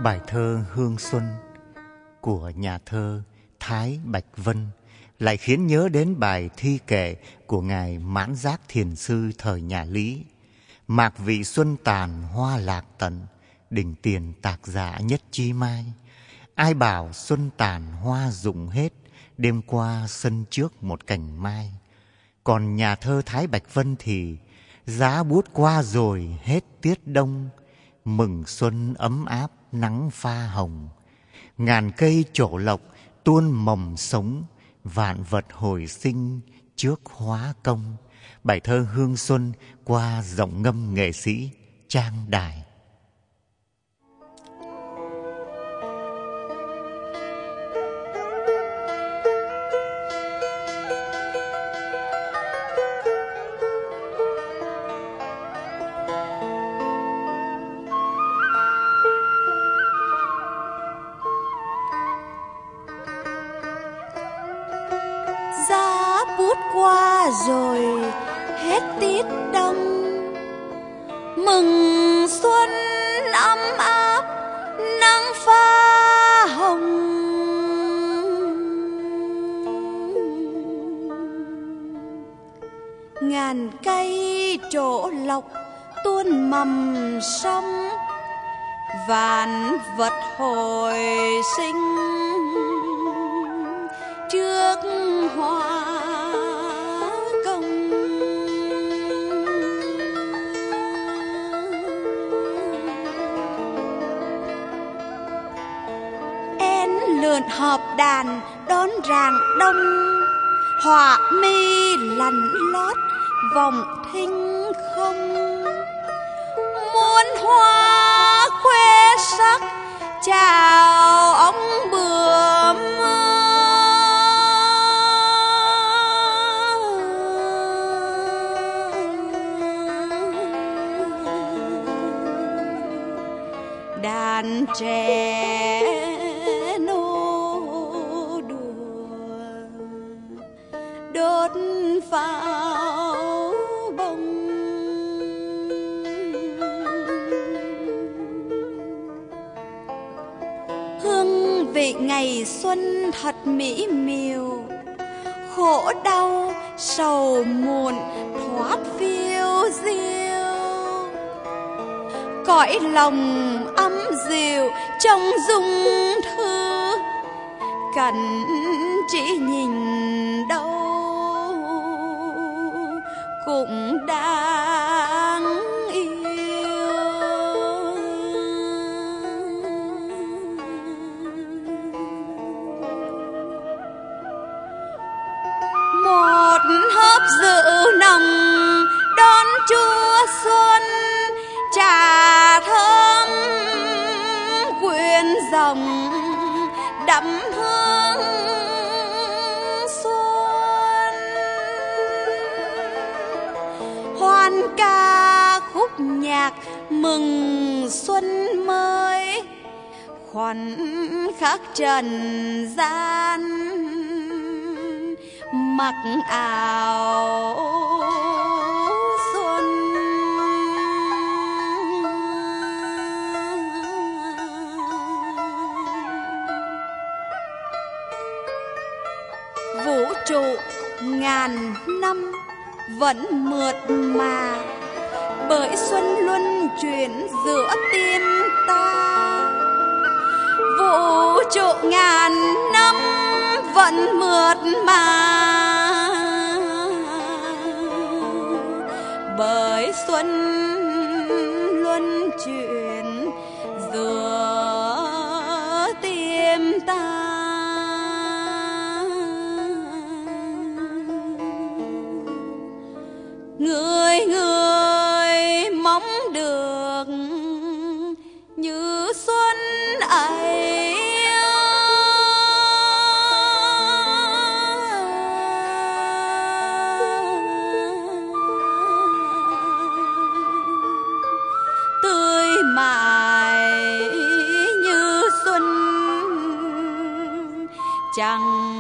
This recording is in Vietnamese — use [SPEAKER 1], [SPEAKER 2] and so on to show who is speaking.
[SPEAKER 1] Bài thơ Hương Xuân của nhà thơ Thái Bạch Vân lại khiến nhớ đến bài thi kệ của ngài Mãn Giác Thiền sư thời nhà Lý. Mạc vị xuân tàn hoa lạc tận, đỉnh tiền tạc dạ nhất chi mai. Ai bảo xuân tàn hoa rụng hết, đêm qua sân trước một cành mai. Còn nhà thơ Thái Bạch Vân thì giá bút qua rồi hết tiết đông, mừng xuân ấm áp nắng pha hồng. Ngàn cây trổ lộc tuôn mầm sống, vạn vật hồi sinh trước hóa công. Bài thơ Hương Xuân qua giọng ngâm nghệ sĩ Trang Đài.
[SPEAKER 2] Giá bút qua rồi hết tiết đông, mừng xuân ấm áp nắng pha hồng. Ngàn cây trổ lộc tuôn mầm sông, vạn vật hồi sinh trước hóa công. Én lượn hợp đàn đón rạng đông, họa mi lằn lót vòng thinh không. Muôn hoa khoe sắc chào ống bướm, đàn trẻ nô đùa đốt pháo bông. Hương vị ngày xuân thật mỹ miều, khổ đau sầu muộn thoát phiêu diêu. Cõi lòng ấm dịu trong dung thư, cần chỉ nhìn đâu cũng đáng yêu. Một hớp rượu nồng đón Chúa xuân, trà thơm quyện dòng đậm hương xuân. Hoan ca khúc nhạc mừng xuân mới, khoảnh khắc trần gian mặc áo xuân. Vũ trụ ngàn năm vẫn mượt mà, bởi xuân luân chuyển giữa tim ta. Vũ trụ ngàn năm vẫn mượt mà, bởi xuân luân chuyển giữa tim ta. Người người mong được như xuân ấy, tươi mãi như xuân chẳng